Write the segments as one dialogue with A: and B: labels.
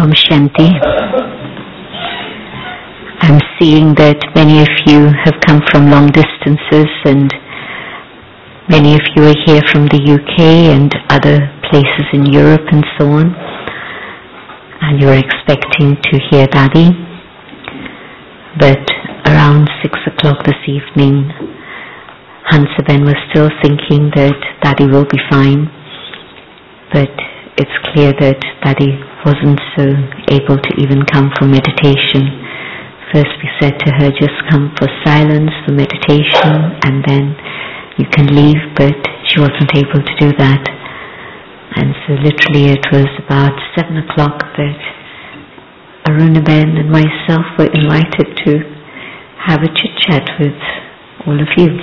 A: Om Shanti. I'm seeing that many of you have come from long distances and many of you are here from the UK and other places in Europe and so on. And you're expecting to hear Daddy. But around 6 o'clock this evening, Hansaben was still thinking that Daddy will be fine. But it's clear that Daddy wasn't so able to even come for meditation. First we said to her, just come for silence, for meditation, and then you can leave, but she wasn't able to do that. And so literally it was about 7 o'clock that Arunaben and myself were invited to have a chit-chat with all of you.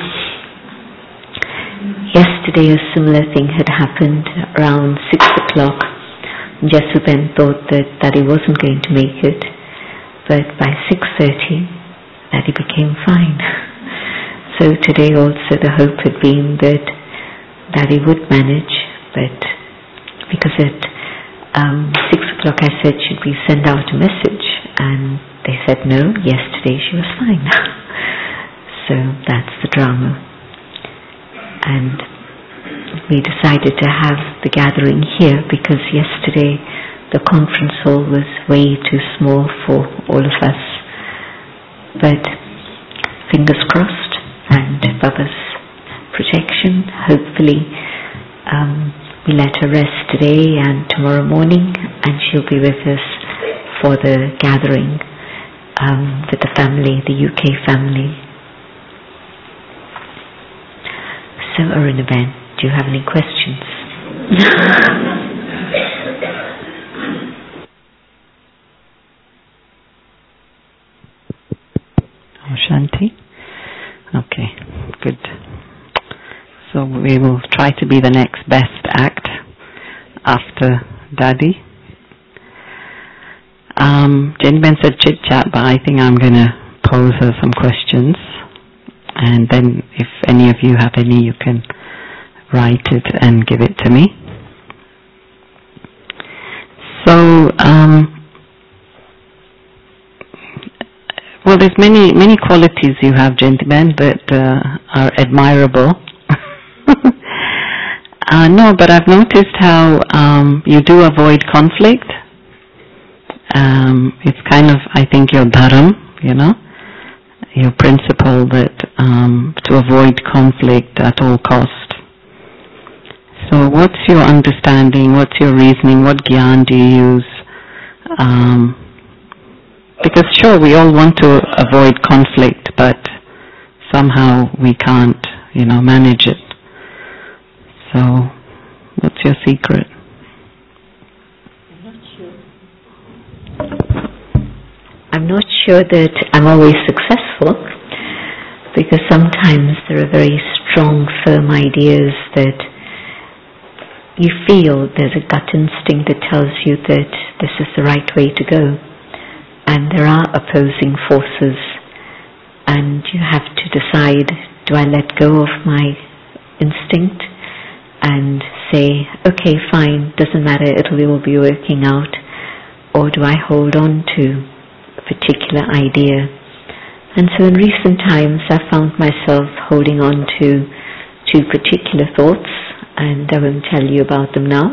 A: Yesterday a similar thing had happened around 6 o'clock. Jesuben thought that Daddy wasn't going to make it, but by 6:30 Daddy became fine. So today also the hope had been that Daddy would manage, but because at 6 o'clock I said, should we send out a message? And they said no, yesterday she was fine. So that's the drama. And we decided to have the gathering here because yesterday the conference hall was way too small for all of us. But fingers crossed, and Baba's protection, hopefully we let her rest today and tomorrow morning, and she'll be with us for the gathering with the family, the UK family. So Arunaben, do you have any questions?
B: Om Shanti. Okay, good. So we will try to be the next best act after Daddy. Jenben said chit chat, but I think I'm going to pose her some questions. And then if any of you have any, you can write it and give it to me. So, well, there's many qualities you have, gentlemen, that are admirable. No, but I've noticed how you do avoid conflict. It's kind of, I think, your dharam, your principle that to avoid conflict at all cost. So what's your understanding, what's your reasoning, what gyan do you use? Because sure, we all want to avoid conflict, but somehow we can't, manage it. So what's your secret?
A: I'm not sure that I'm always successful, because sometimes there are very strong, firm ideas that you feel there's a gut instinct that tells you that this is the right way to go. And there are opposing forces, and you have to decide, do I let go of my instinct and say, okay, fine, doesn't matter, it will be working out, or do I hold on to particular idea? And so in recent times I found myself holding on to two particular thoughts, and I won't tell you about them now.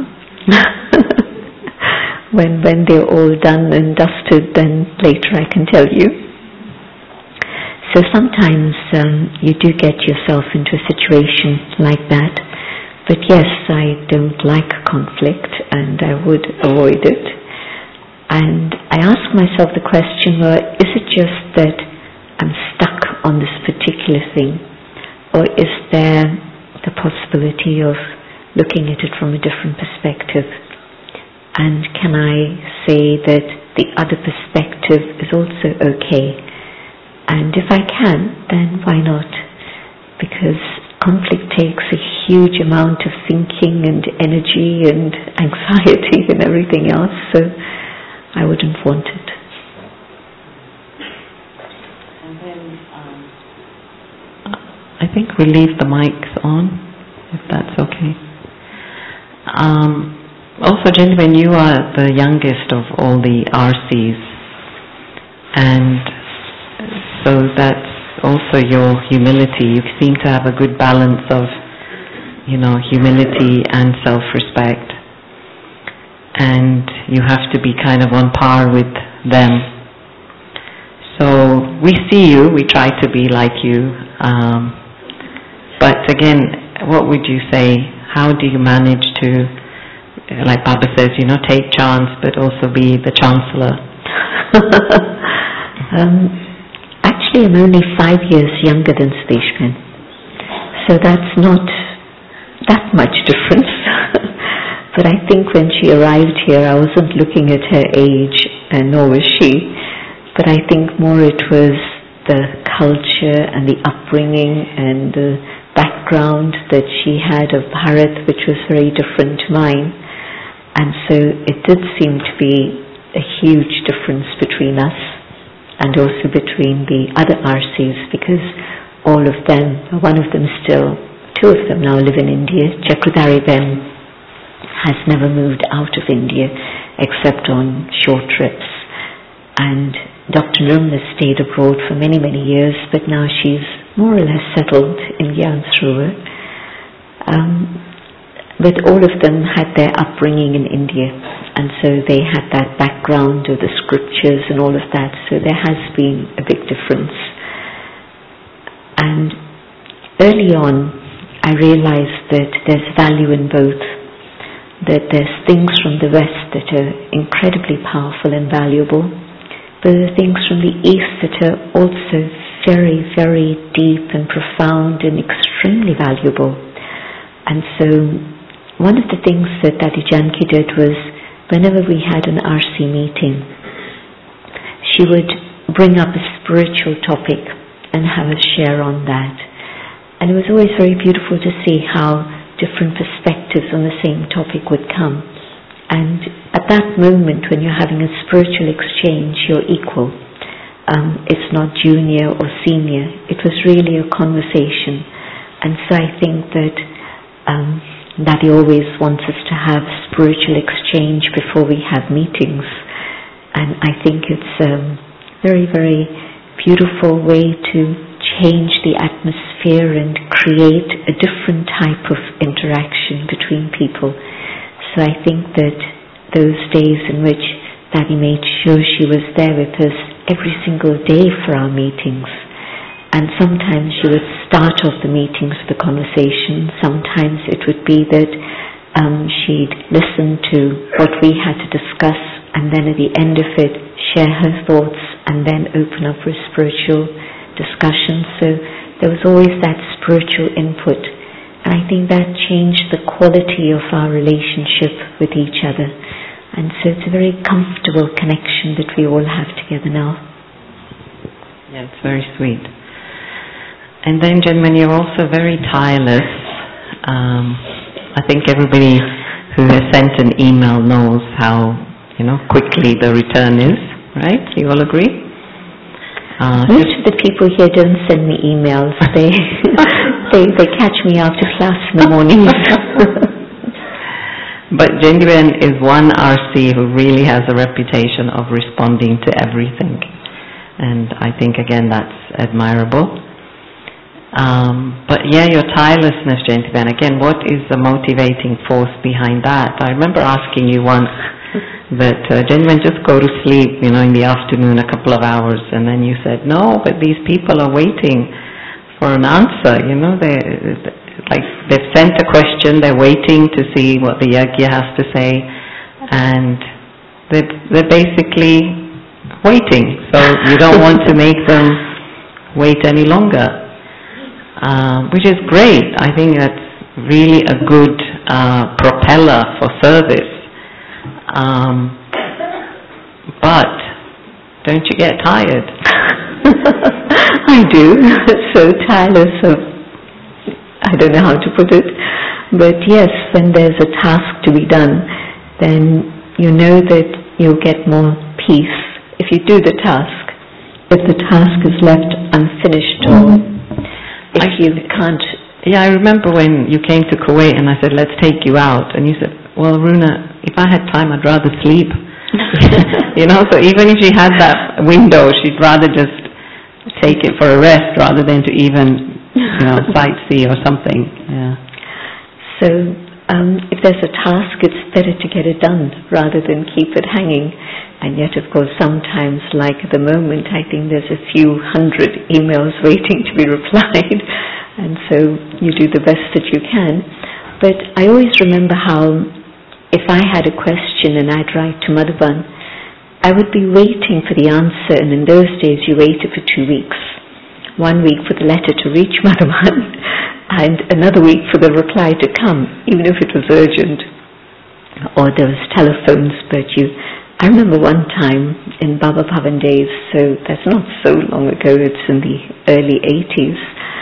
A: when they're all done and dusted, then later I can tell you. So sometimes you do get yourself into a situation like that, but yes, I don't like conflict and I would avoid it. And I ask myself the question, well, is it just that I'm stuck on this particular thing, or is there the possibility of looking at it from a different perspective? And can I say that the other perspective is also okay? And if I can, then why not? Because conflict takes a huge amount of thinking and energy and anxiety and everything else, so I wouldn't want it.
B: And then I think we leave the mics on, if that's okay. Also, gentlemen, you are the youngest of all the RCs, and so that's also your humility. You seem to have a good balance of, humility and self-respect, and you have to be kind of on par with them. So we see you, we try to be like you, but again, what would you say? How do you manage to, like Baba says, take chance but also be the Chancellor?
A: Actually, I'm only 5 years younger than Sudeshman, so that's not that much difference. But I think when she arrived here, I wasn't looking at her age, and nor was she. But I think more it was the culture and the upbringing and the background that she had of Bharat, which was very different to mine. And so it did seem to be a huge difference between us and also between the other RCs, because all of them, one of them still, two of them now live in India. Chakradhari Ben has never moved out of India except on short trips. And Dr. Nirmala stayed abroad for many, many years, but now she's more or less settled in Gyansrovar. But all of them had their upbringing in India, and so they had that background of the scriptures and all of that, so there has been a big difference. And early on, I realized that there's value in both, that there's things from the West that are incredibly powerful and valuable, but there are things from the East that are also very, very deep and profound and extremely valuable. And so one of the things that Dadi Janki did was, whenever we had an RC meeting, she would bring up a spiritual topic and have us share on that. And it was always very beautiful to see how different perspectives on the same topic would come. And at that moment, when you're having a spiritual exchange, you're equal. It's not junior or senior. It was really a conversation. And so I think that Daddy always wants us to have spiritual exchange before we have meetings. And I think it's a very, very beautiful way to change the atmosphere and create a different type of interaction between people. So I think that those days in which Daddy made sure she was there with us every single day for our meetings, and sometimes she would start off the meetings with a conversation, sometimes it would be that she'd listen to what we had to discuss, and then at the end of it share her thoughts and then open up for spiritual discussion. So there was always that spiritual input, and I think that changed the quality of our relationship with each other. And so it's a very comfortable connection that we all have together now.
B: Yeah, it's very sweet. And then, gentlemen, you're also very tireless. I think everybody who has sent an email knows how, quickly the return is, right? You all agree?
A: Most of the people here don't send me emails. They catch me after class in the morning.
B: But Jendiben is one RC who really has a reputation of responding to everything. And I think, again, that's admirable. But yeah, your tirelessness, Jendiben, again, what is the motivating force behind that? I remember asking you once that, Jendiben, just go to sleep, in the afternoon, a couple of hours. And then you said, no, but these people are waiting for an answer, they've sent a question, they're waiting to see what the yajna has to say, and they're basically waiting. So you don't want to make them wait any longer, which is great. I think that's really a good propeller for service. But don't you get tired?
A: I do. So tireless of, I don't know how to put it, but yes, when there's a task to be done, then you know that you'll get more peace if you do the task. If the task is left unfinished, or if you can't...
B: Yeah, I remember when you came to Kuwait and I said, let's take you out, and you said, well, Runa, if I had time, I'd rather sleep. So even if she had that window, she'd rather just take it for a rest rather than to even, sightsee or something. Yeah.
A: So if there's a task, it's better to get it done rather than keep it hanging. And yet, of course, sometimes, like at the moment, I think there's a few hundred emails waiting to be replied. And so you do the best that you can. But I always remember how if I had a question and I'd write to Madhavan, I would be waiting for the answer, and in those days you waited for 2 weeks. 1 week for the letter to reach Madhavan and another week for the reply to come, even if it was urgent. Or there was telephones, but I remember one time in Baba Bhavan days, so that's not so long ago, it's in the early 80s,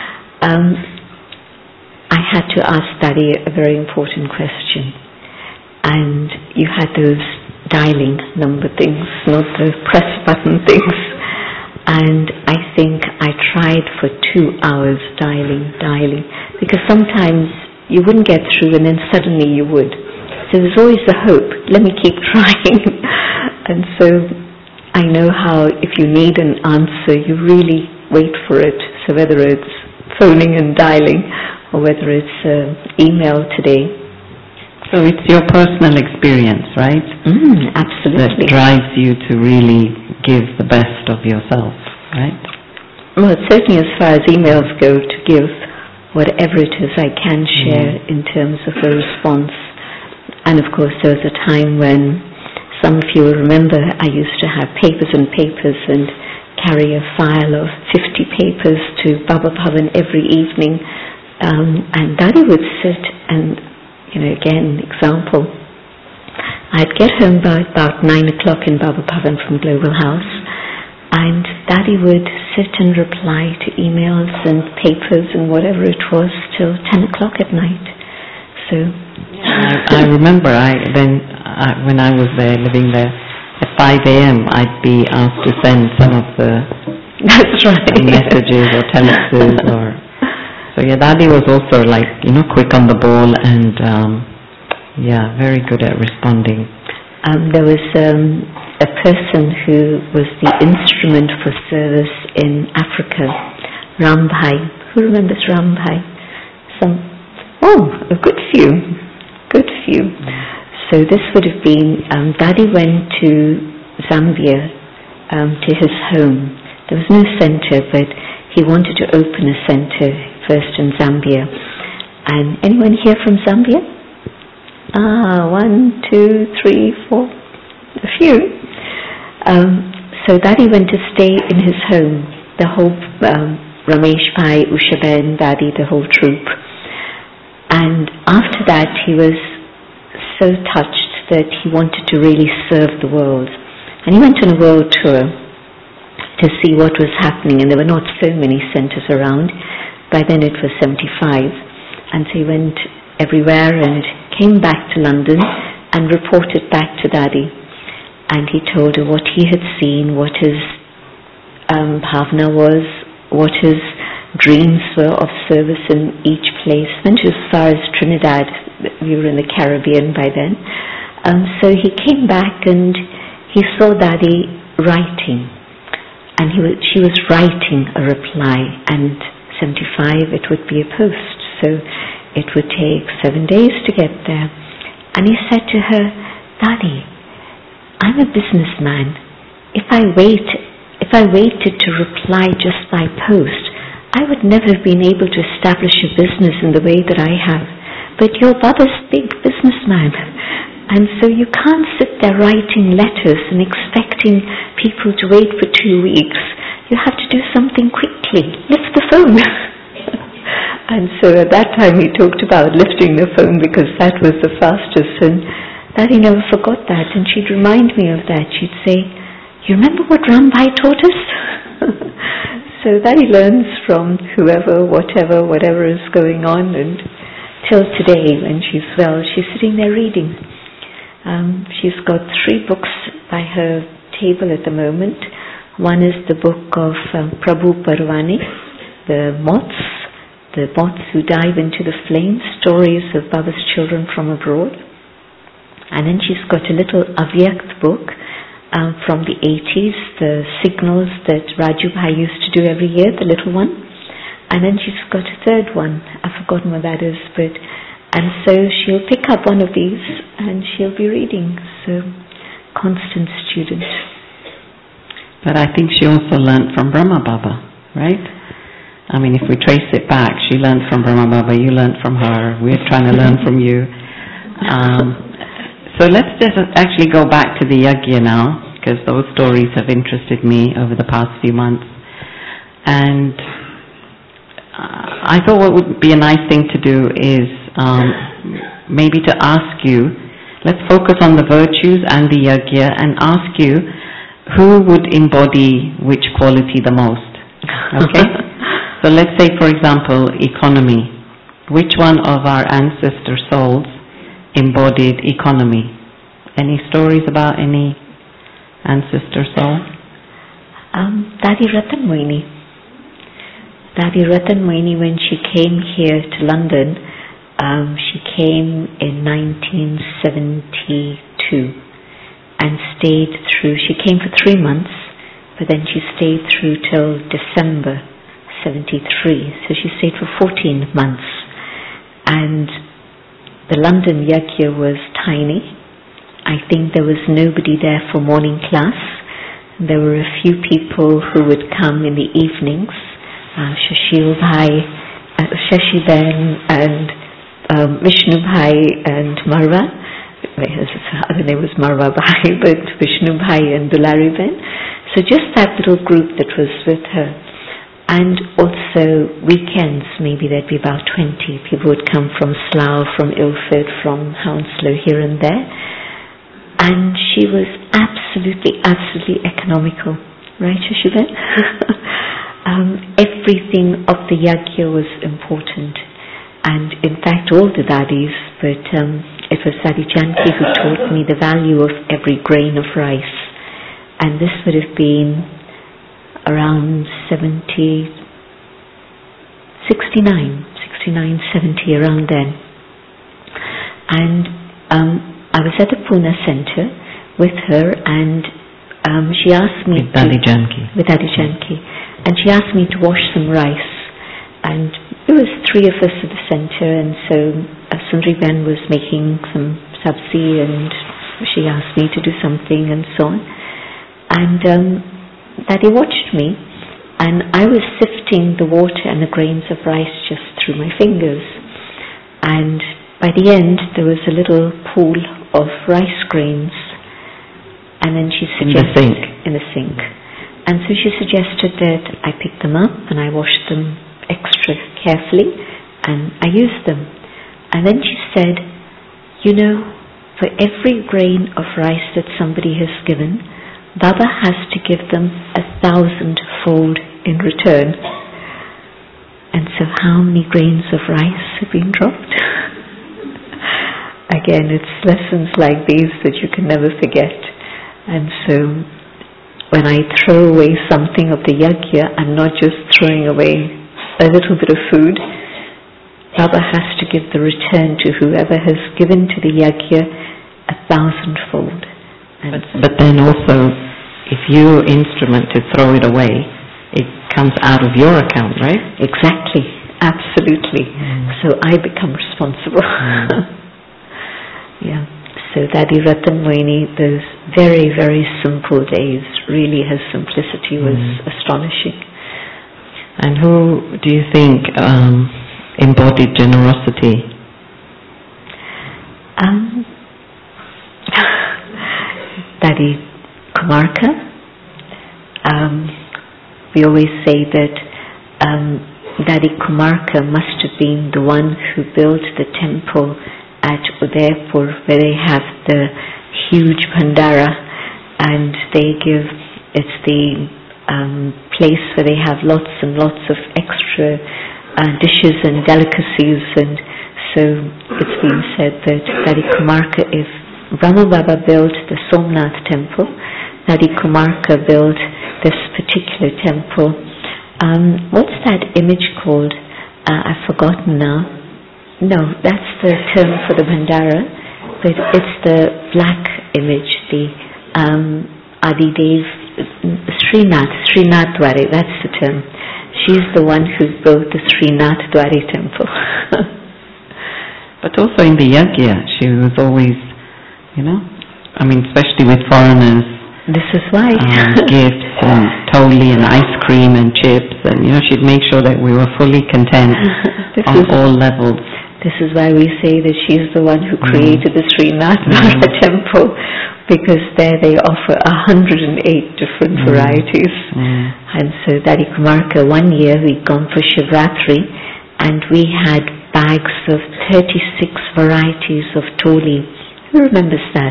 A: I had to ask Daddy a very important question. And you had those dialing number things, not the press button things. And I think I tried for 2 hours dialing, because sometimes you wouldn't get through and then suddenly you would. So there's always the hope, let me keep trying. And so I know how if you need an answer, you really wait for it. So whether it's phoning and dialing or whether it's email today.
B: So it's your personal experience, right?
A: Absolutely.
B: That drives you to really give the best of yourself, right?
A: Well, certainly as far as emails go, to give whatever it is I can share in terms of a response. And of course there was a time when, some of you will remember, I used to have papers and papers and carry a file of 50 papers to Baba Bhavan every evening. And Daddy would sit and, again, example, I'd get home by about 9 o'clock in Baba Bhavan from Global House, and Daddy would sit and reply to emails and papers and whatever it was till 10 o'clock at night. So
B: I remember when I was there, living there, at 5 a.m. I'd be asked to send some of the messages or telexes or... So yeah, Daddy was also quick on the ball and very good at responding.
A: There was a person who was the instrument for service in Africa, Ram Bhai. Who remembers Ram Bhai? A good few. So this would have been, Daddy went to Zambia, to his home. There was no center, but he wanted to open a center first in Zambia. And anyone here from Zambia? 1, 2, 3, 4, a few. So Daddy went to stay in his home, the whole Ramesh Bhai, Ushaben, Daddy, the whole troop. And after that he was so touched that he wanted to really serve the world. And he went on a world tour to see what was happening, and there were not so many centers around. By then it was 75, and so he went everywhere and came back to London and reported back to Daddy. And he told her what he had seen, what his bhavna was, what his dreams were of service in each place. Went as far as Trinidad. We were in the Caribbean by then. So he came back and he saw Daddy writing, and she was writing a reply, and 75 it would be a post, so it would take 7 days to get there. And he said to her, Daddy, I'm a businessman. If I waited to reply just by post, I would never have been able to establish a business in the way that I have. But your Baba's big businessman, and so you can't sit there writing letters and expecting people to wait for 2 weeks. You have to do something quickly. Lift the phone. And so at that time he talked about lifting the phone because that was the fastest, and Daddy never forgot that, and she'd remind me of that. She'd say, you remember what Ram Bhai taught us? So Daddy learns from whoever, whatever is going on, and till today when she's well, she's sitting there reading. She's got 3 books by her table at the moment. One is the book of Prabhu Parvani, the moths who dive into the flames, stories of Baba's children from abroad. And then she's got a little Avyakt book from the 80s, the signals that Raju Bhai used to do every year, the little one. And then she's got a third one. I've forgotten what that is, and so she'll pick up one of these and she'll be reading. So, constant student.
B: But I think she also learned from Brahma Baba, right? I mean, if we trace it back, she learned from Brahma Baba, you learned from her, we're trying to learn from you. So let's just actually go back to the yajna now, because those stories have interested me over the past few months. And I thought what would be a nice thing to do is maybe to ask you, let's focus on the virtues and the yajna and ask you who would embody which quality the most. Okay? So let's say, for example, economy. Which one of our ancestor souls embodied economy? Any stories about any ancestor soul?
A: Dadi Ratan Moini. Dadi Ratan Moini, when she came here to London, she came in 1972 and stayed through. She came for 3 months, but then she stayed through till December 73. So she stayed for 14 months. And the London yajna was tiny. I think there was nobody there for morning class. There were a few people who would come in the evenings. Shashil Bhai, Shashi Ben, and Vishnu Bhai and Marwa. His other name was Marwa Bhai, but Vishnu Bhai and Dulari Ben. So just that little group that was with her. And also weekends, maybe there'd be about 20 people would come from Slough, from Ilford, from Hounslow, here and there. And she was absolutely economical, right, Shashiben? Everything of the yajna was important. And in fact, all the daddies, but it was Dadi Janki who taught me the value of every grain of rice. And this would have been around 69, 70, around then. And I was at the Pune Center with her, and she asked me
B: with Dadi Janki.
A: With Dadi Janki. And she asked me to wash some rice. And there was 3 of us at the center, and so Sundri Ben was making some sabzi, and she asked me to do something and so on. And Daddy watched me, and I was sifting the water and the grains of rice just through my fingers. And by the end, there was a little pool of rice grains. And then she suggested... In the sink. And so she suggested that I pick them up and I wash them extra carefully and I use them. And then she said, you know, for every grain of rice that somebody has given, Baba has to give them 1,000-fold in return. And so how many grains of rice have been dropped? Again, it's lessons like these that you can never forget. And so when I throw away something of the yajna, I'm not just throwing away a little bit of food. Baba has to give the return to whoever has given to the yajna 1,000-fold.
B: But then also, if your instrument to throw it away, it comes out of your account, right?
A: Exactly, absolutely. So I become responsible. Yeah. So Dadi Ratan Moini, those very, very simple days, really her simplicity was astonishing.
B: And who do you think embodied generosity?
A: Dadi Kumarka. We always say that Dadi Kumarka must have been the one who built the temple at Udaipur, where they have the huge Bhandara, and they give, it's the place where they have lots and lots of extra dishes and delicacies. And so it's been said that Dadi Kumarka, if Brahma Baba built the Somnath temple, Dadi Kumarka built this particular temple. What's that image called? I've forgotten now. No, that's the term for the Bhandara, but it's the black image, the Adidev, Srinath Dware, that's the term. She's the one who built the Srinath Dware temple.
B: But also in the yajna, she was always, especially with foreigners.
A: This is why.
B: Gifts and toli and ice cream and chips, and she'd make sure that we were fully content on all levels.
A: This is why we say that she's the one who created the Srinath Dwara temple, because there they offer 108 different varieties. And so Daddy Kumarka, one year we'd gone for Shivratri and we had bags of 36 varieties of toli. Who remembers that?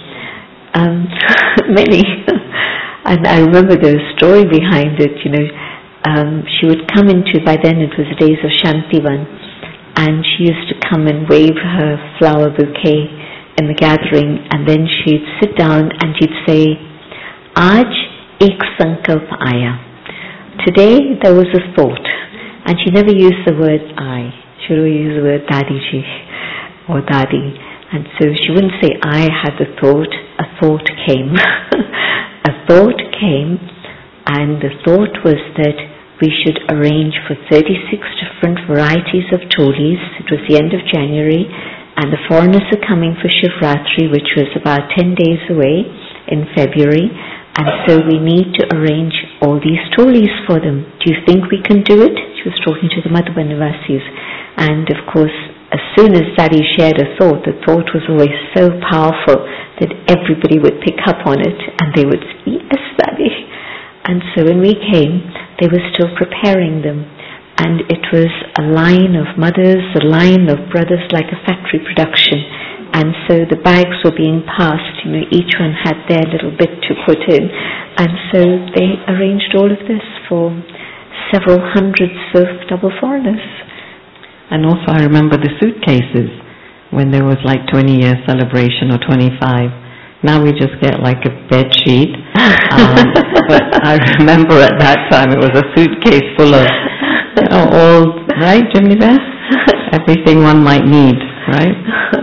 A: Many. And I remember the story behind it, she would come into, by then it was the days of Shantivan, and she used to come and wave her flower bouquet in the gathering, and then she'd sit down and she'd say, Aaj ek sankalp aya. Today there was a thought, and she never used the word I. She would use the word Dadiji or Dadi, and so she wouldn't say I had the thought. A thought came. A thought came, and the thought was that we should arrange for 36 different varieties of tolis. It was the end of January, and the foreigners are coming for Shivratri, which was about 10 days away in February, and so we need to arrange all these tolis for them. Do you think we can do it? She was talking to the Madhuban Nivasis, and of course, as soon as Daddy shared a thought, the thought was always so powerful that everybody would pick up on it, and they would say, yes, Daddy. And so when we came, they were still preparing them, and it was a line of mothers, a line of brothers, like a factory production. And so the bags were being passed, each one had their little bit to put in, and so they arranged all of this for several hundreds of double foreigners.
B: And also I remember the suitcases when there was like 20-year celebration or 25. Now we just get like a bed sheet. But I remember at that time it was a suitcase full of all, right, Jimmy Beth? Everything one might need, right?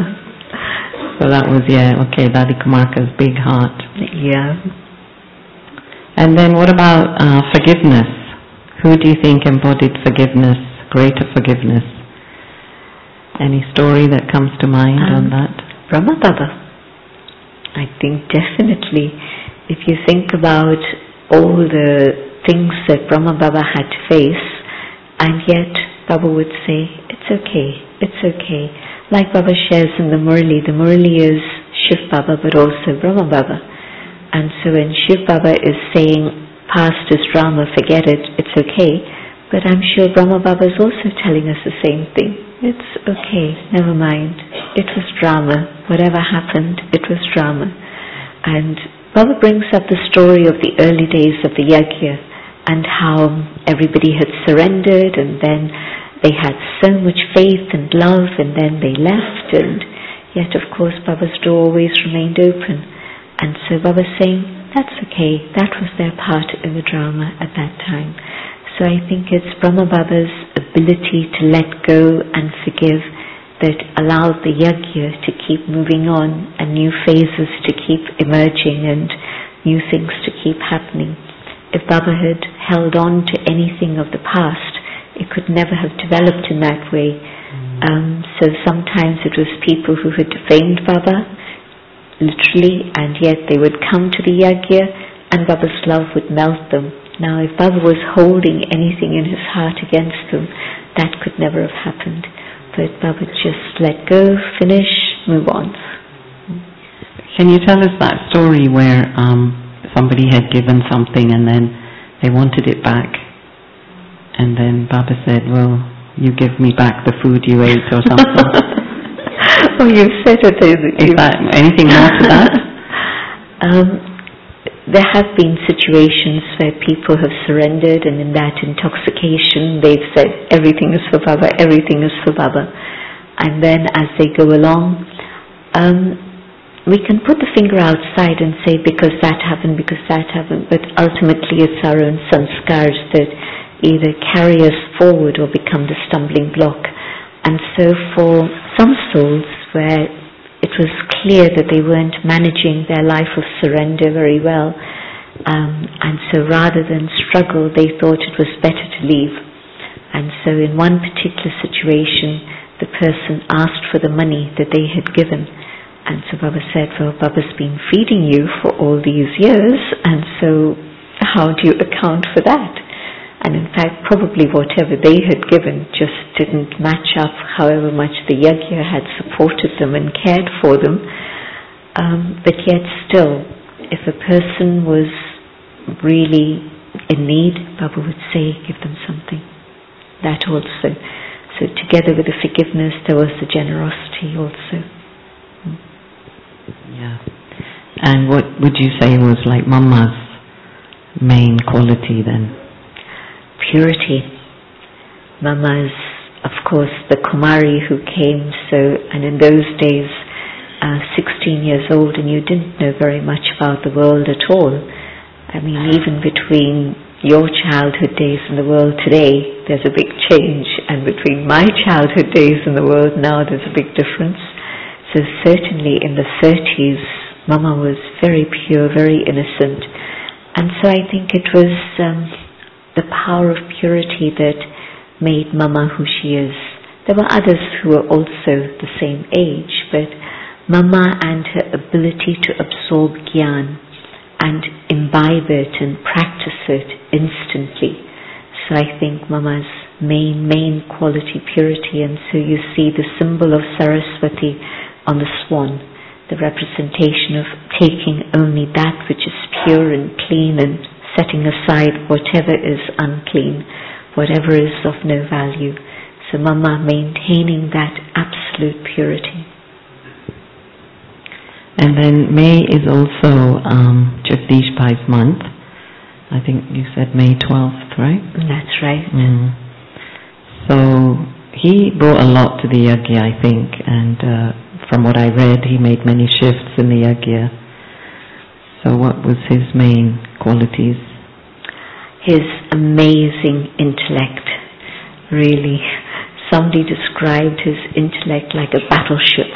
B: So that was, Daddy Kumarka's big heart.
A: Yeah.
B: And then what about forgiveness? Who do you think embodied forgiveness, greater forgiveness? Any story that comes to mind on that?
A: Brahma Baba. I think definitely, if you think about all the things that Brahma Baba had to face, and yet Baba would say, it's okay. Like Baba shares in the Murli is Shiv Baba but also Brahma Baba. And so when Shiv Baba is saying, past is drama, forget it, it's okay, but I'm sure Brahma Baba is also telling us the same thing. It's okay, never mind. It was drama. Whatever happened, it was drama. And Baba brings up the story of the early days of the yajna and how everybody had surrendered, and then they had so much faith and love, and then they left, and yet of course Baba's door always remained open. And so Baba's saying, that's okay, that was their part in the drama at that time. So I think it's Brahma Baba's ability to let go and forgive that allowed the yajna to keep moving on, and new phases to keep emerging, and new things to keep happening. If Baba had held on to anything of the past, it could never have developed in that way. So sometimes it was people who had defamed Baba, literally, and yet they would come to the yajna and Baba's love would melt them. Now if Baba was holding anything in his heart against them, that could never have happened. But Baba just let go, finish, move on.
B: Can you tell us that story where somebody had given something and then they wanted it back, and then Baba said, well, you give me back the food you ate or something?
A: Oh, you said it.
B: Is that anything more to that?
A: There have been situations where people have surrendered, and in that intoxication they've said, everything is for Baba, everything is for Baba. And then as they go along, we can put the finger outside and say, because that happened, but ultimately it's our own sanskars that either carry us forward or become the stumbling block. And so for some souls where it it was clear that they weren't managing their life of surrender very well. And so rather than struggle, they thought it was better to leave. And so in one particular situation, the person asked for the money that they had given. And so Baba said, well, Baba's been feeding you for all these years, and so how do you account for that? And in fact, probably whatever they had given just didn't match up however much the yajna had supported them and cared for them. But yet still, if a person was really in need, Baba would say, give them something. That also. So together with the forgiveness, there was the generosity also.
B: Yeah. And what would you say was like Mama's main quality then?
A: Purity. Mama's, of course, the Kumari who came, and in those days, 16 years old, and you didn't know very much about the world at all. I mean, even between your childhood days and the world today, there's a big change, and between my childhood days and the world now, there's a big difference. So certainly in the 30s, Mama was very pure, very innocent. And so I think it was the power of purity that made Mama who she is. There were others who were also the same age, but Mama and her ability to absorb Gyan and imbibe it and practice it instantly. So I think Mama's main quality, purity, and so you see the symbol of Saraswati on the swan, the representation of taking only that which is pure and clean and setting aside whatever is unclean, whatever is of no value. So Mama maintaining that absolute purity.
B: And then May is also Jagdish Bhai's month. I think you said May 12th, right?
A: That's right.
B: So he brought a lot to the yajna, I think, and from what I read, he made many shifts in the yajna. So what was his main qualities?
A: His amazing intellect, really. Somebody described his intellect like a battleship.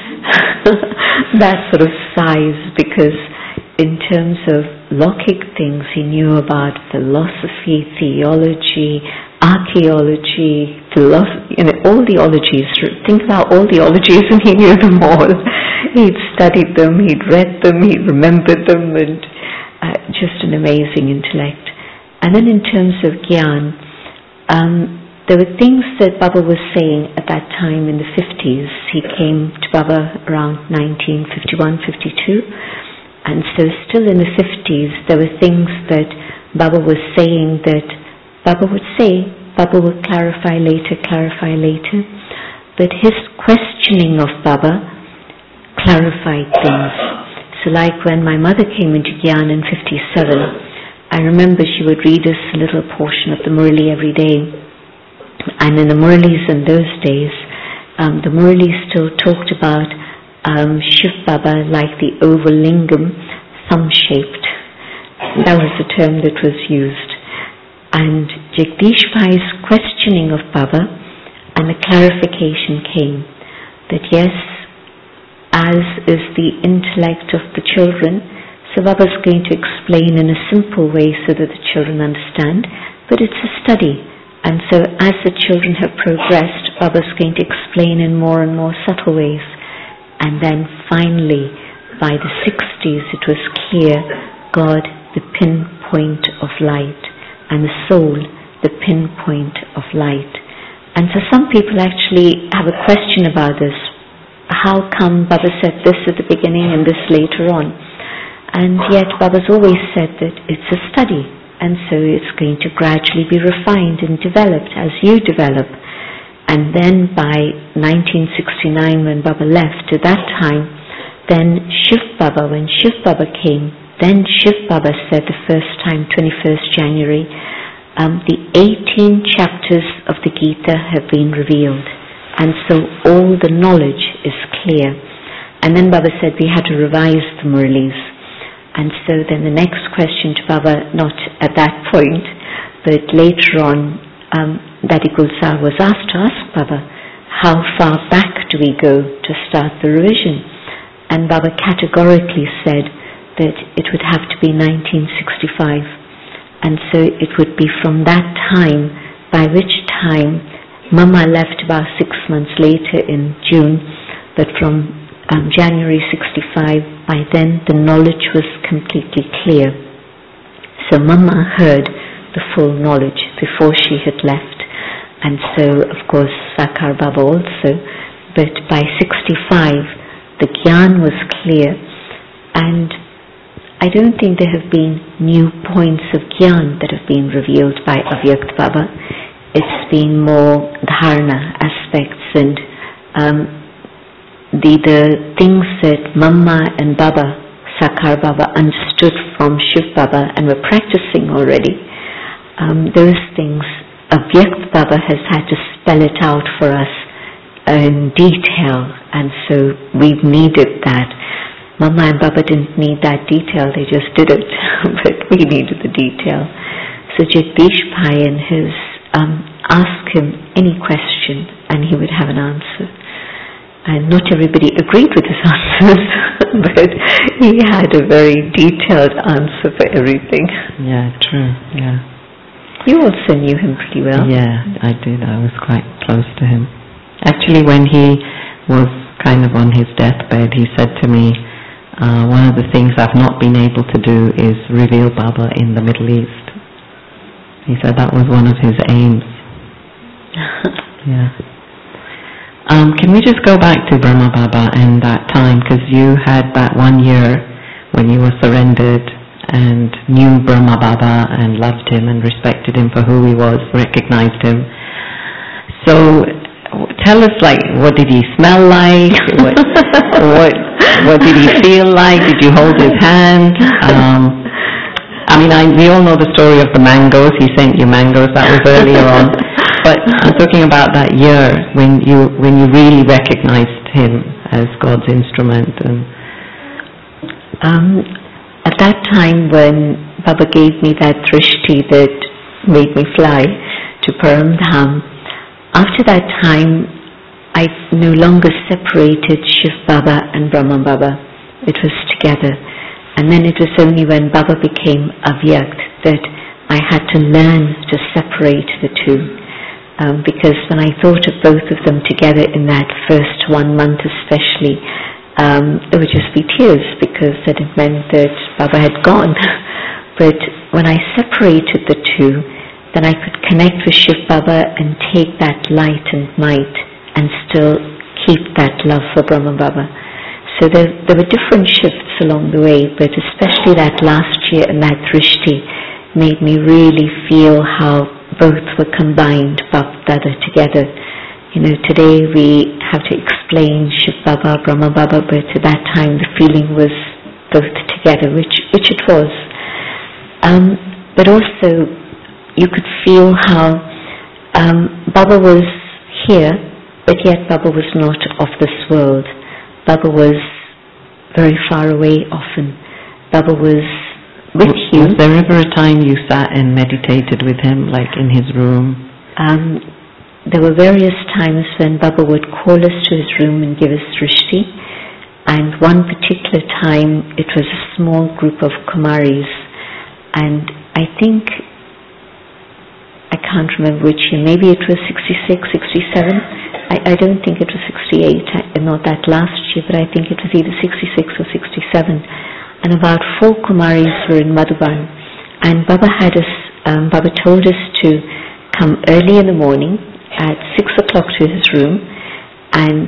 A: That sort of size, because in terms of Lokik things, he knew about philosophy, theology, archaeology, philosophy, all the ologies. Think about all the ologies, and he knew them all. He'd studied them, he'd read them, he'd remembered them, and just an amazing intellect. And then in terms of Gyan, there were things that Baba was saying at that time in the 50s. He came to Baba around 1951-52, and so still in the 50s there were things that Baba was saying that Baba would say, Baba would clarify later, but his questioning of Baba clarified things. So like when my mother came into Gyan in 57, I remember she would read us a little portion of the Murli every day. And in the Murlis in those days, the Murlis still talked about Shiv Baba like the oval lingam, thumb-shaped. That was the term that was used. And Jagdish Bhai's questioning of Baba and the clarification came that yes, as is the intellect of the children, so Baba's going to explain in a simple way so that the children understand, but it's a study. And so as the children have progressed, Baba's going to explain in more and more subtle ways. And then finally, by the 60s, it was clear, God, the pinpoint of light, and the soul, the pinpoint of light. And so some people actually have a question about this. How come Baba said this at the beginning and this later on? And yet Baba's always said that it's a study. And so it's going to gradually be refined and developed as you develop. And then by 1969, when Baba left, at that time, then Shiv Baba, when Shiv Baba came, then Shiv Baba said the first time, 21st January, the 18 chapters of the Gita have been revealed. And so all the knowledge is clear. And then Baba said we had to revise the Murlis. And so then the next question to Baba, not at that point, but later on, Dadi Gulzar was asked to ask Baba, how far back do we go to start the revision? and Baba categorically said that it would have to be 1965, and so it would be from that time, by which time Mama left about 6 months later in June, but from January 65, by then the knowledge was completely clear. So Mama heard the full knowledge before she had left, and so of course Sakar Baba also, but by 65 the Gyan was clear, and I don't think there have been new points of Gyan that have been revealed by Avyakt Baba. It's been more dharana aspects and the things that Mama and Baba, Sakar Baba, understood from Shiv Baba and were practicing already. Those things Avyakt Baba has had to spell it out for us in detail, and so we've needed that. Mama and Baba didn't need that detail, they just did it, but we needed the detail. So Jagdish Payan has asked him any question and he would have an answer. And not everybody agreed with his answers, but he had a very detailed answer for everything.
B: Yeah, true, yeah.
A: You also knew him pretty well.
B: Yeah, I did. I was quite close to him. Actually, when he was kind of on his deathbed, he said to me, one of the things I've not been able to do is reveal Baba in the Middle East. He said that was one of his aims. Yeah. Can we just go back to Brahma Baba and that time, because you had that 1 year when you were surrendered and knew Brahma Baba and loved him and respected him for who he was, recognized him. So tell us, like, what did he smell like? What did he feel like? Did you hold his hand? I mean, we all know the story of the mangoes. He sent you mangoes. That was earlier on. But I'm talking about that year when you really recognized him as God's instrument.
A: At that time when Baba gave me that drishti that made me fly to Paramdham, after that time I no longer separated Shiv Baba and Brahma Baba. It was together. And then it was only when Baba became Avyakt that I had to learn to separate the two. Because when I thought of both of them together in that first 1 month especially, it would just be tears, because that it meant that Baba had gone. But when I separated the two, then I could connect with Shiv Baba and take that light and might and still keep that love for Brahma Baba. So there were different shifts along the way, but especially that last year and that drishti made me really feel how both were combined, Bab Dada, together. You know, today we have to explain Shiv Baba, Brahma Baba, but at that time the feeling was both together, which it was. But also you could feel how Baba was here, but yet Baba was not of this world. Baba was very far away often. Baba was with you.
B: Was there ever a time you sat and meditated with him, like in his room?
A: There were various times when Baba would call us to his room and give us drishti, and one particular time it was a small group of Kumaris, and I think, I can't remember which year, maybe it was 66, 67, I don't think it was 68, not that last year, but I think it was either 66 or 67, and about 4 Kumaris were in Madhuban, and Baba told us to come early in the morning at 6 o'clock to his room, and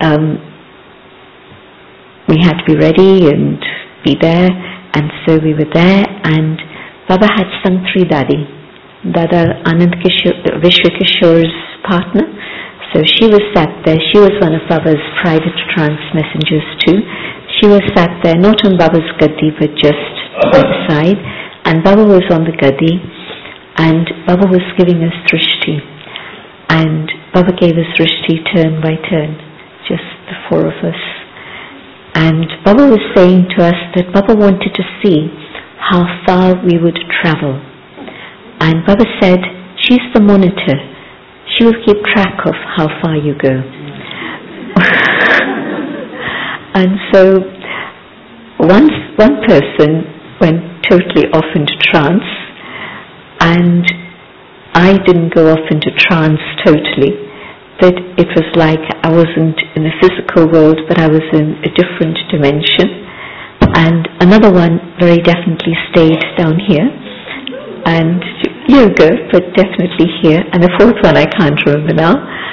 A: we had to be ready and be there, and so we were there, and Baba had sung Tri Dadi, Dada Anand Vishwa Kishore's partner, so she was sat there. She was one of Baba's private trance messengers too. She was sat there, not on Baba's gaddi, but just by the side, and Baba was on the gaddi, and Baba was giving us drishti, and Baba gave us drishti turn by turn, just the 4 of us, and Baba was saying to us that Baba wanted to see how far we would travel, and Baba said, she's the monitor, she will keep track of how far you go. And so one person went totally off into trance, and I didn't go off into trance totally, but it was like I wasn't in the physical world, but I was in a different dimension. And another one very definitely stayed down here, and yoga, but definitely here. And the fourth one I can't remember now.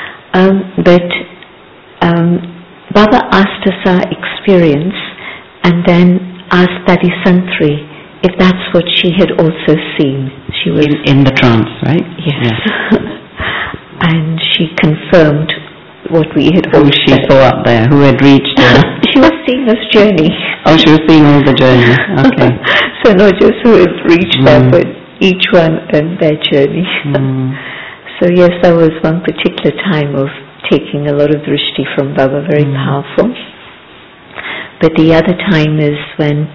A: Baba asked us our experience, and then asked Daddy Santri if that's what she had also seen. She was
B: in the trance, right?
A: Yes. And she confirmed what we had all
B: she saw up there, who had reached her.
A: She was seeing us journey.
B: Oh, she was seeing all the journey. Okay.
A: So not just who had reached there, but each one and their journey. So yes, that was one particular time of taking a lot of drishti from Baba, very powerful. But the other time is when,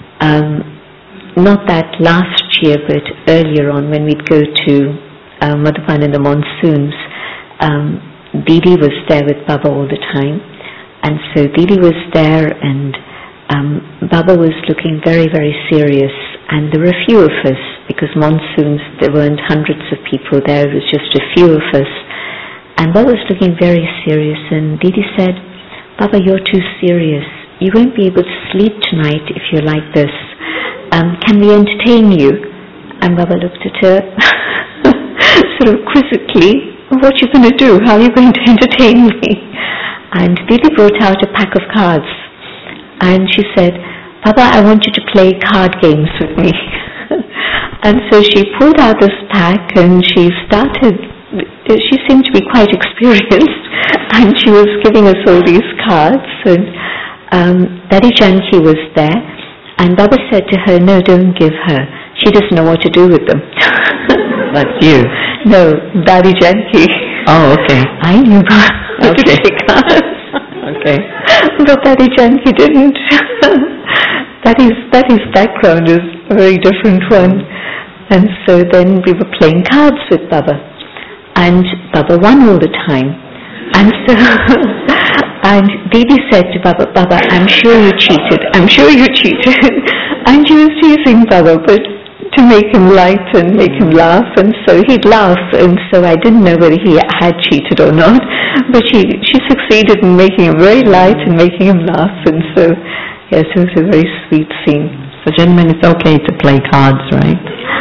A: not that last year, but earlier on, when we'd go to Madhuban in the monsoons, Didi was there with Baba all the time. And so Didi was there, and Baba was looking very, very serious. And there were a few of us, because monsoons, there weren't hundreds of people there, it was just a few of us. And Baba was looking very serious, and Didi said, "Baba, you're too serious. You won't be able to sleep tonight if you're like this. Can we entertain you?" And Baba looked at her sort of quizzically, "What are you going to do? How are you going to entertain me?" And Didi brought out a pack of cards, and she said, "Baba, I want you to play card games with me." And so she pulled out this pack, and she seemed to be quite experienced, and she was giving us all these cards, and Daddy Janki was there, and Baba said to her, "No, don't give her. She doesn't know what to do with them."
B: That's you?
A: No, Daddy Janki.
B: Oh, okay.
A: I knew Baba to take cards.
B: Okay.
A: But Daddy Janki didn't. Daddy's background is a very different one. And so then we were playing cards with Baba. And Baba won all the time. And so, and Didi said to Baba, "Baba, I'm sure you cheated. I'm sure you cheated." And she was teasing Baba, but to make him light and make him laugh. And so he'd laugh. And so I didn't know whether he had cheated or not. But she succeeded in making him very light and making him laugh. And so, yes, it was a very sweet scene.
B: So gentlemen, it's okay to play cards, right?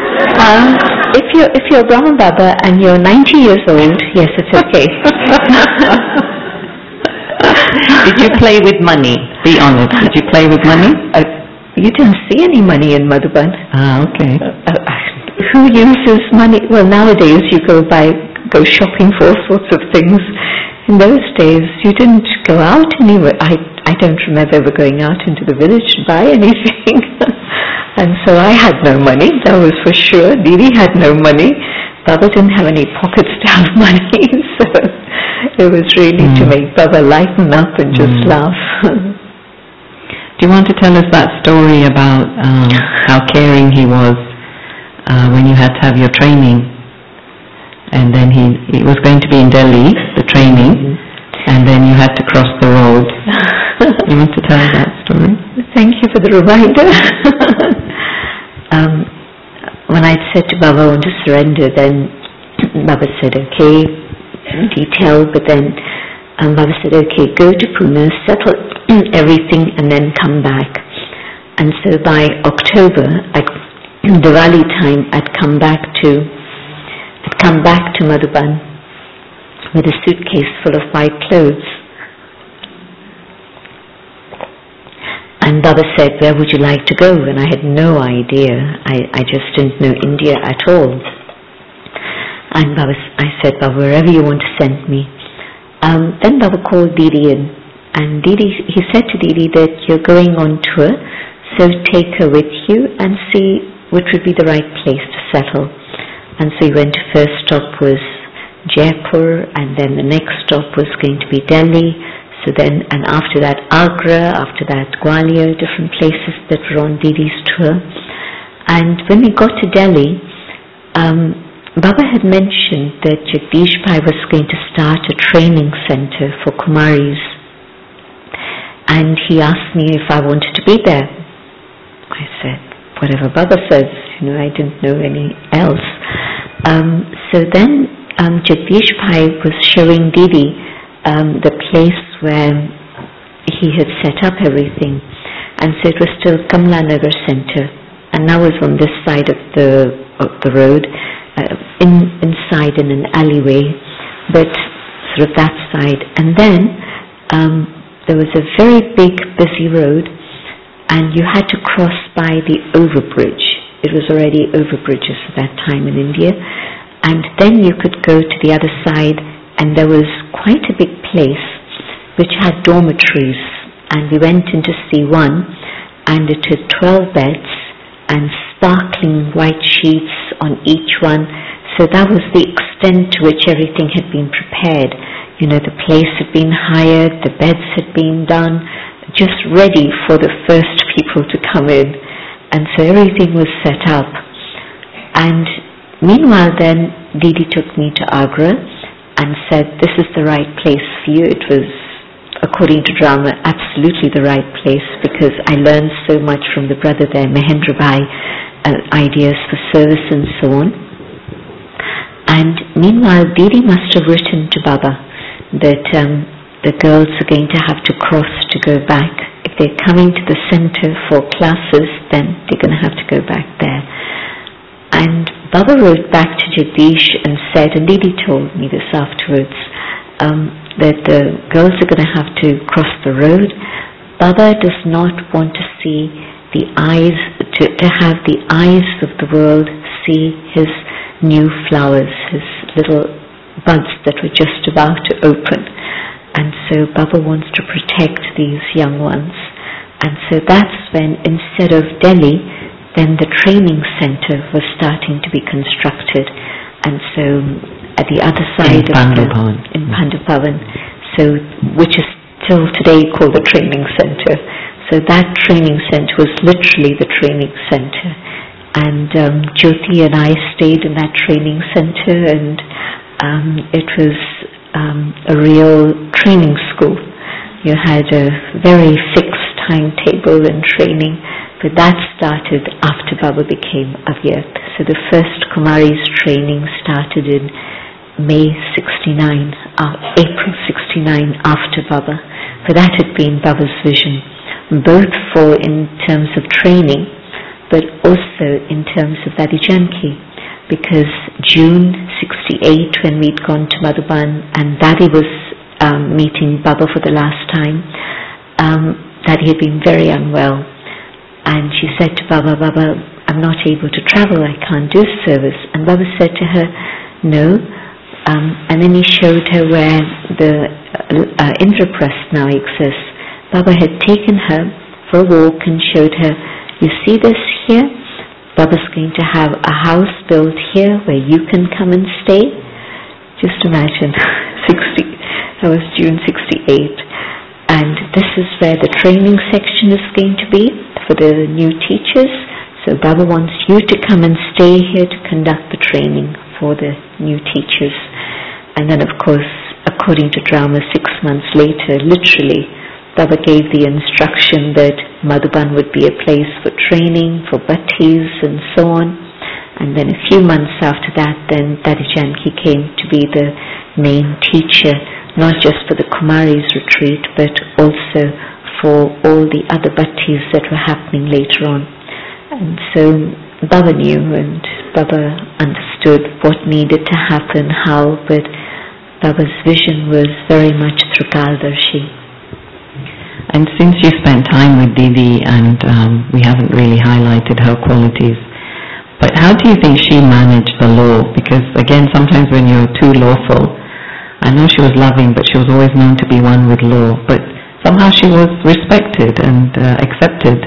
A: If you're Brahma Baba and you're 90 years old, yes, it's okay.
B: Did you play with money? Be honest. Did you play with money?
A: You didn't see any money in Madhuban.
B: Ah, okay.
A: Who uses money? Well, nowadays you go shopping for all sorts of things. In those days, you didn't go out anywhere. I don't remember ever going out into the village to buy anything. And so I had no money, that was for sure. Didi had no money. Baba didn't have any pockets to have money. So it was really to make Baba lighten up and just laugh.
B: Do you want to tell us that story about how caring he was when you had to have your training? And then he was going to be in Delhi, the training, and then you had to cross the road. You want to tell that story?
A: Thank you for the reminder. When I said to Baba, I want to surrender, then Baba said, okay, detail, but then Baba said, okay, go to Pune, settle everything, and then come back. And so by October, Diwali time, I'd come back to Madhuban with a suitcase full of white clothes. And Baba said, where would you like to go? And I had no idea. I just didn't know India at all. And I said, Baba, wherever you want to send me. Then Baba called Didi in. And he said to Didi that you're going on tour, so take her with you and see which would be the right place to settle. And so he went to first stop was Jaipur, and then the next stop was going to be Delhi. So then, and after that Agra, after that Gwalior, different places that were on Didi's tour. And when we got to Delhi, Baba had mentioned that Jagdish Bhai was going to start a training center for Kumaris. and he asked me if I wanted to be there. I said, whatever Baba says, I didn't know any else. So then Jagdish Bhai was showing Didi the place where he had set up everything, and so it was still Kamla Nagar Center, and now was on this side of the road, inside in an alleyway, but sort of that side. And then there was a very big busy road, and you had to cross by the overbridge. It was already overbridges at that time in India, and then you could go to the other side, and there was quite a big place which had dormitories, and we went in to see one, and it had 12 beds and sparkling white sheets on each one. So that was the extent to which everything had been prepared. The place had been hired, the beds had been done, just ready for the first people to come in. And so everything was set up. And meanwhile then, Didi took me to Agra and said, this is the right place for you. It was, according to drama, absolutely the right place, because I learned so much from the brother there, Mahendra Bhai, ideas for service and so on. And meanwhile, Didi must have written to Baba that the girls are going to have to cross to go back. If they're coming to the center for classes, then they're going to have to go back there. And Baba wrote back to Jagdish and said, and Didi told me this afterwards, that the girls are going to have to cross the road. Baba does not want to see the eyes, to have the eyes of the world see his new flowers, his little buds that were just about to open. And so Baba wants to protect these young ones. And so that's when, instead of Delhi, then the training center was starting to be constructed. And so at the other side in Pandavavan, so which is still today called the training center. So that training center was literally the training center. And Jyoti and I stayed in that training center, and it was a real training school. You had a very fixed timetable and training, but that started after Baba became Avyakt. So the first Kumari's training started in May 69, April 69 after Baba. But that had been Baba's vision, both for in terms of training, but also in terms of Dadi Janki, because June 68, when we'd gone to Madhuban and Dadi was meeting Baba for the last time, Dadi had been very unwell, and she said to Baba, Baba, I'm not able to travel, I can't do service. And Baba said to her, no, and then he showed her where the Indraprasth now exists. Baba had taken her for a walk and showed her, you see this here? Baba's going to have a house built here where you can come and stay. Just imagine, that was June 68. And this is where the training section is going to be for the new teachers. So Baba wants you to come and stay here to conduct the training for the new teachers. And then of course, according to drama, 6 months later, literally, Baba gave the instruction that Madhuban would be a place for training, for bhattis and so on. And then a few months after that, then Dadi Janki came to be the main teacher, not just for the Kumari's retreat, but also for all the other bhattis that were happening later on. And so Baba knew and Baba understood what needed to happen, how, but Baba's vision was very much Tripaldarshi.
B: And since you spent time with Didi and we haven't really highlighted her qualities, but how do you think she managed the law? Because again, sometimes when you're too lawful, I know she was loving, but she was always known to be one with law, but somehow she was respected and accepted.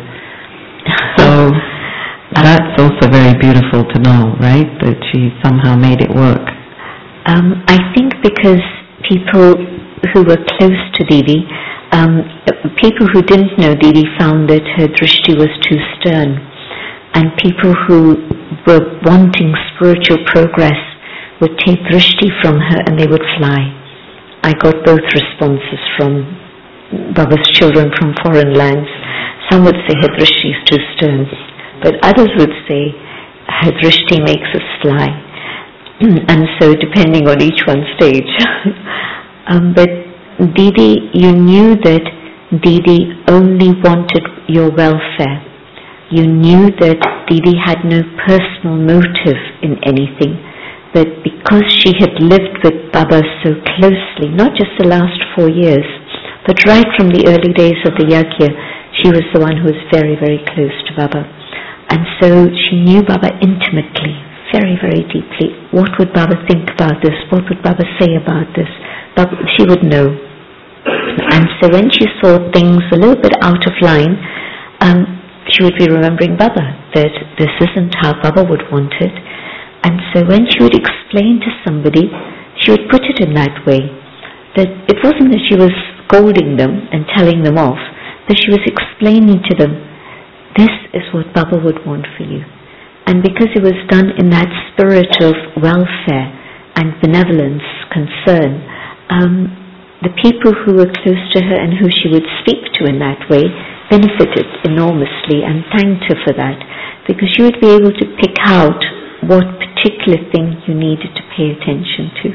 B: So that's also very beautiful to know, right? That she somehow made it work.
A: I think because people who were close to Didi, people who didn't know Didi found that her drishti was too stern, and people who were wanting spiritual progress would take drishti from her and they would fly. I got both responses from Baba's children from foreign lands. Some would say her drishti is too stern, but others would say her drishti makes us fly. And so depending on each one's stage. But Didi, you knew that Didi only wanted your welfare. You knew that Didi had no personal motive in anything, that because she had lived with Baba so closely, not just the last 4 years, but right from the early days of the yajna, she was the one who was very, very close to Baba. And so she knew Baba intimately, very, very deeply. What would Baba think about this? What would Baba say about this? Baba, she would know. And so when she saw things a little bit out of line, she would be remembering Baba, that this isn't how Baba would want it. And so when she would explain to somebody, she would put it in that way, that it wasn't that she was scolding them and telling them off, that she was explaining to them, this is what Baba would want for you. And because it was done in that spirit of welfare and benevolence, concern, the people who were close to her and who she would speak to in that way benefited enormously and thanked her for that, because she would be able to pick out what particular thing you needed to pay attention to.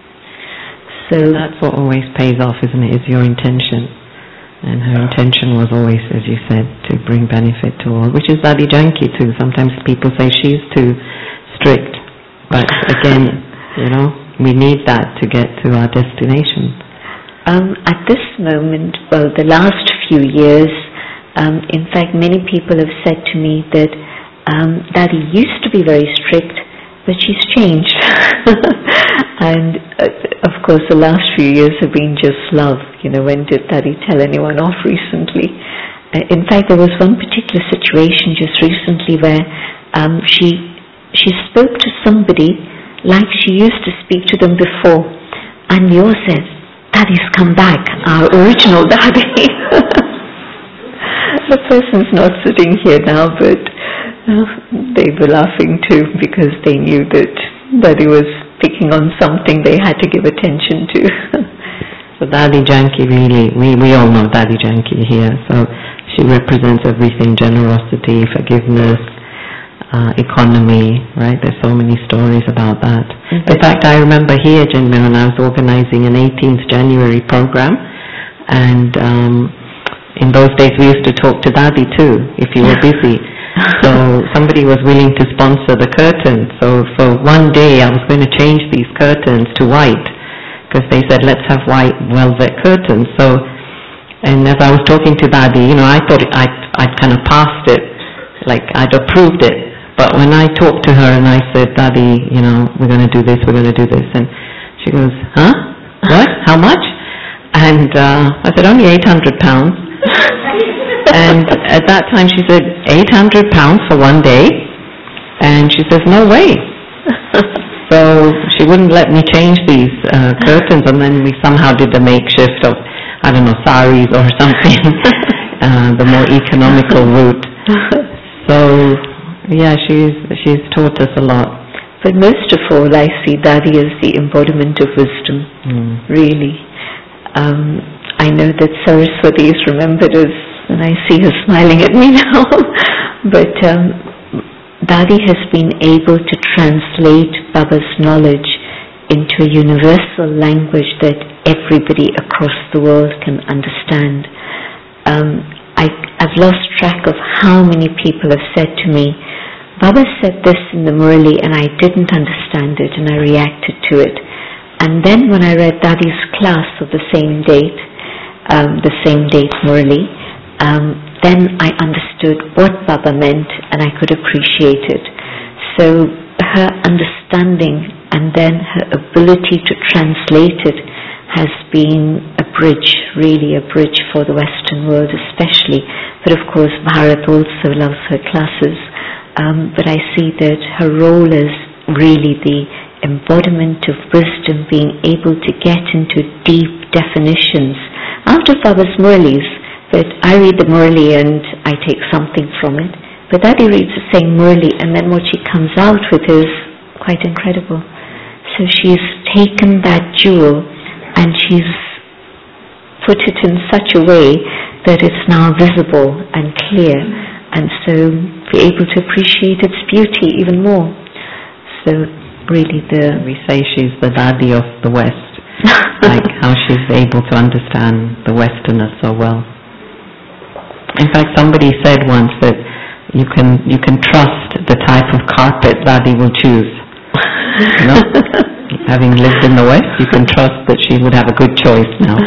A: So
B: that's what always pays off, isn't it? Is your intention. And her intention was always, as you said, to bring benefit to all, which is Dadi Janki too. Sometimes people say she's too strict, but again, we need that to get to our destination.
A: At this moment, well, the last few years, in fact, many people have said to me that Dadi used to be very strict, but she's changed. And of course the last few years have been just love. When did Dadi tell anyone off recently? In fact, there was one particular situation just recently where she spoke to somebody like she used to speak to them before, and Leo said, Dadi's come back, our original Dadi. The person's not sitting here now, but they were laughing too, because they knew that Dadi was picking on something they had to give attention to.
B: So Dadi Janki really, we all know Dadi Janki here, so she represents everything: generosity, forgiveness, economy, right? There's so many stories about that. Mm-hmm. In fact, I remember here, Jinmay, when I was organizing an 18th January program, and in those days we used to talk to Dadi too, if you were busy. So somebody was willing to sponsor the curtains. So for one day I was going to change these curtains to white, because they said, let's have white velvet curtains. So, and as I was talking to Dadi, I thought I'd kind of passed it, like I'd approved it. But when I talked to her and I said, Dadi, we're going to do this, we're going to do this, and she goes, huh? What? How much? And I said, only £800. And at that time she said, £800 for one day? And she says, no way. So she wouldn't let me change these curtains, and then we somehow did the makeshift of, I don't know, saris or something, the more economical route. So yeah, she's taught us a lot.
A: But most of all, I see Dadi as the embodiment of wisdom, really. I know that Saraswati is remembered as, and I see her smiling at me now, but Dadi has been able to translate Baba's knowledge into a universal language that everybody across the world can understand. I've lost track of how many people have said to me, Baba said this in the Murli and I didn't understand it and I reacted to it. And then when I read Dadi's class of the same date Murli, then I understood what Baba meant and I could appreciate it. So her understanding and then her ability to translate it has been a bridge, really a bridge for the Western world especially. But of course Bharat also loves her classes. But I see that her role is really the embodiment of wisdom, being able to get into deep definitions out of Baba's Murlis. But I read the Murli and I take something from it. But Dadi reads the same Murli and then what she comes out with is quite incredible. So she's taken that jewel and she's put it in such a way that it's now visible and clear, and so be able to appreciate its beauty even more. So really
B: we say she's the Dadi of the West, like how she's able to understand the Westerner so well. In fact, somebody said once that you can trust the type of carpet Dadi will choose. You know? Having lived in the West, you can trust that she would have a good choice now.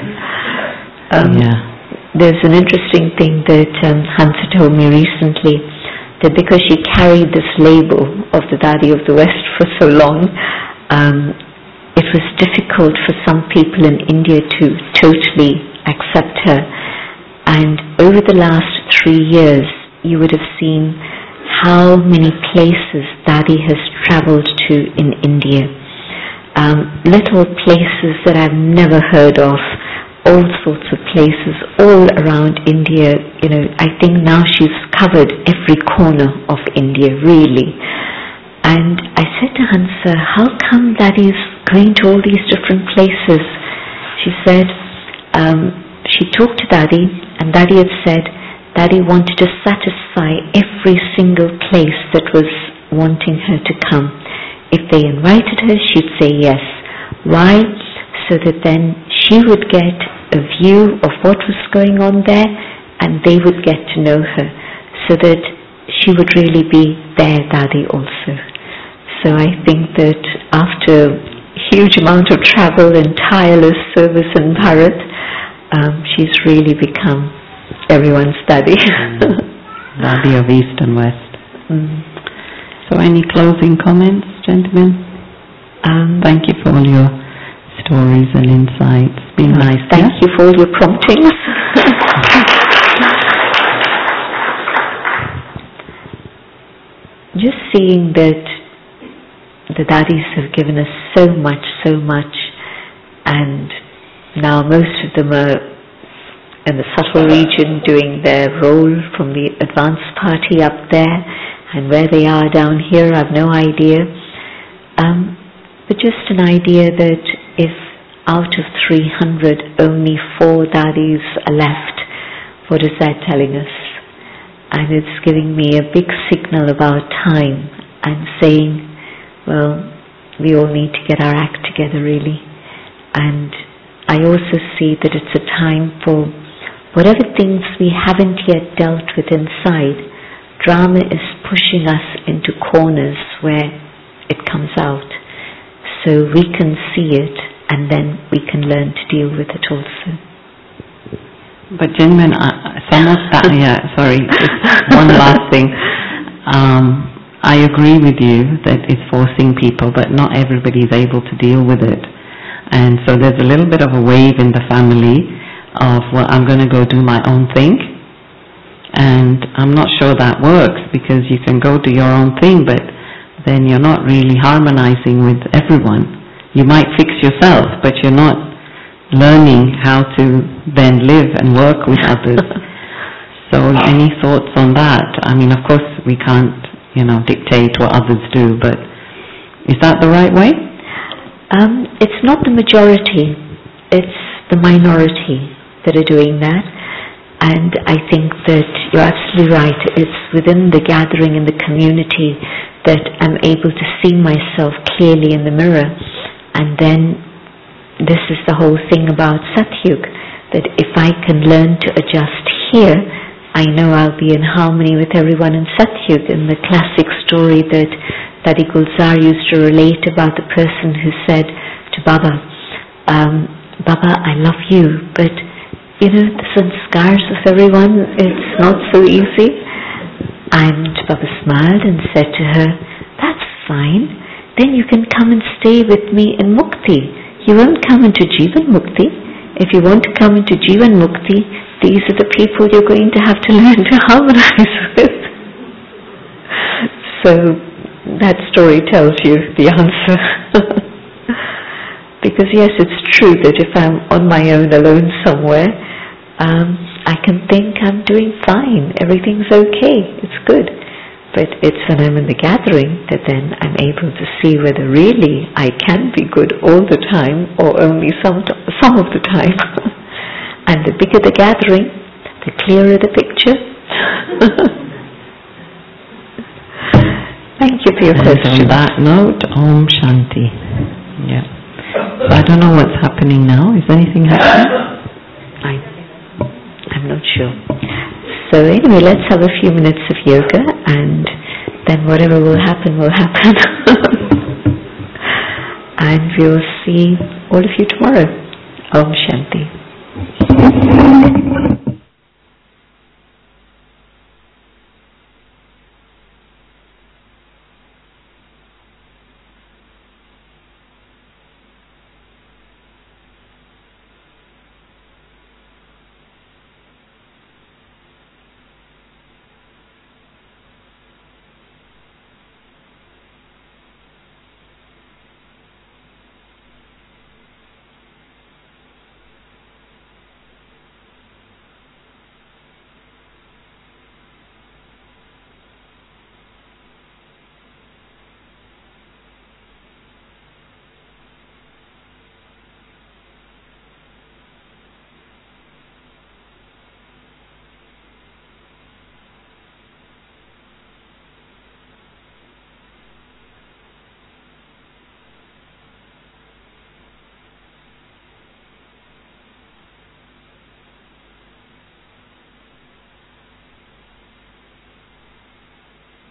A: There's an interesting thing that Hansa told me recently, that because she carried this label of the Dadi of the West for so long, it was difficult for some people in India to totally accept her. And over the last 3 years, you would have seen how many places Dadi has travelled to in India. Little places that I've never heard of, all sorts of places all around India. You know, I think now she's covered every corner of India, really. And I said to Hansa, how come Dadi's going to all these different places? She said, she talked to Dadi, and Dadi had said Dadi wanted to satisfy every single place that was wanting her to come. If they invited her, she'd say yes. Why? So that then she would get a view of what was going on there, and they would get to know her, so that she would really be their Dadi also. So I think that after a huge amount of travel and tireless service in Bharat, she's really become everyone's Dadi.
B: Dadi of East and West. So any closing comments, gentlemen? Thank you for all your stories and insights. It's been nice.
A: Thank you for all your promptings. Just seeing that the Dadis have given us so much, and now most of them are in the subtle region doing their role from the advanced party up there, and where they are down here I've no idea. But just an idea that if out of 300 only 4 Dadis are left, what is that telling us? And it's giving me a big signal about time and saying, well, we all need to get our act together really. And I also see that it's a time for whatever things we haven't yet dealt with inside. Drama is pushing us into corners where it comes out, so we can see it and then we can learn to deal with it also.
B: But gentlemen, some of that, just one last thing. I agree with you that it's forcing people, but not everybody is able to deal with it. And so there's a little bit of a wave in the family of, well, I'm going to go do my own thing. And I'm not sure that works, because you can go do your own thing, but then you're not really harmonizing with everyone. You might fix yourself, but you're not learning how to then live and work with others. So any thoughts on that? I mean, of course we can't, dictate what others do, but is that the right way?
A: It's not the majority, it's the minority that are doing that. And I think that you're absolutely right. It's within the gathering in the community that I'm able to see myself clearly in the mirror. And then this is the whole thing about Satyug, that if I can learn to adjust here, I know I'll be in harmony with everyone in Satyug. In the classic story that Dadi Gulzar used to relate about the person who said to Baba, Baba, I love you, but the sanskars of everyone, it's not so easy. And Baba smiled and said to her, that's fine, then you can come and stay with me in Mukti. You won't come into Jivan Mukti. If you want to come into Jivan Mukti, these are the people you're going to have to learn to harmonize with. So that story tells you the answer. Because yes, it's true that if I'm on my own alone somewhere, I can think I'm doing fine, everything's okay, it's good. But it's when I'm in the gathering that then I'm able to see whether really I can be good all the time or only some of the time. And the bigger the gathering, the clearer the picture. Thank you for your question.
B: On that note, Om Shanti. Yeah. I don't know what's happening now. Is anything happening?
A: I'm not sure. So anyway, let's have a few minutes of yoga, and then whatever will happen will happen. And we'll see all of you tomorrow. Om Shanti.